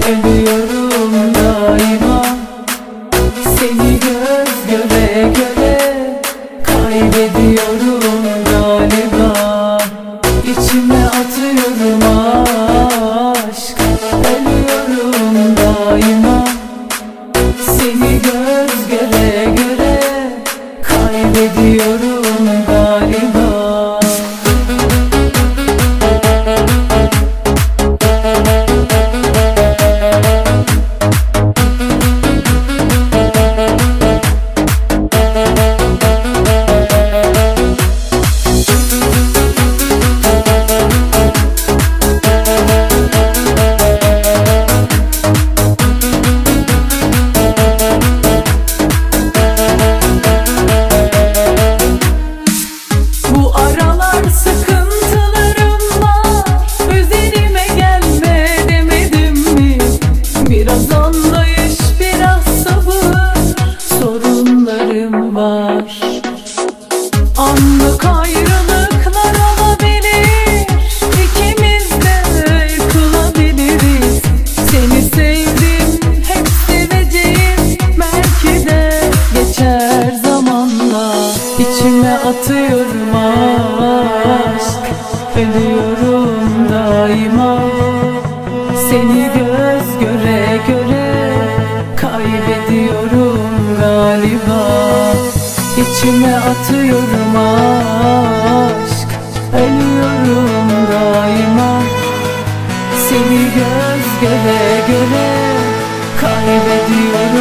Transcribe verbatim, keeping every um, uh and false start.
Ölüyorum daima seni göz göre göre. Kaybediyorum galiba, içime atıyorum aşk. Ölüyorum daima seni göz göre göre. Kaybediyorum galiba. Biraz anlayış, biraz sabır, sorunlarım var. Anlık ayrılıklar olabilir, ikimiz de yıkılabiliriz. Seni sevdim, hep seveceğim, belki de geçer zamanla. İçime atıyorum aşk, ölüyorum daima seni göz göre göre. Kaybediyorum galiba, içime atıyorum aşk. Ölüyorum daima seni göz göre göre. Kaybediyorum